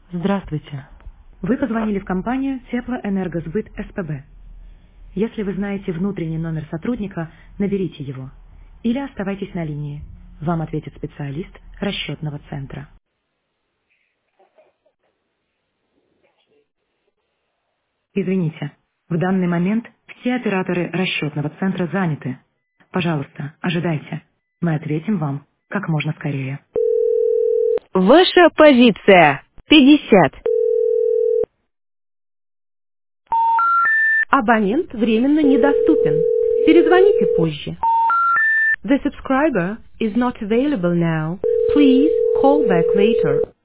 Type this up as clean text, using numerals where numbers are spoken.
Здравствуйте. Вы позвонили в компанию Теплоэнергосбыт СПБ. Если вы знаете внутренний номер сотрудника, наберите его. Или оставайтесь на линии. Вам ответит специалист расчетного центра. Извините, в данный момент все операторы расчетного центра заняты. Пожалуйста, ожидайте. Мы ответим вам как можно скорее. Ваша позиция 50. Абонент временно недоступен. Перезвоните позже. The subscriber is not available now. Please call back later.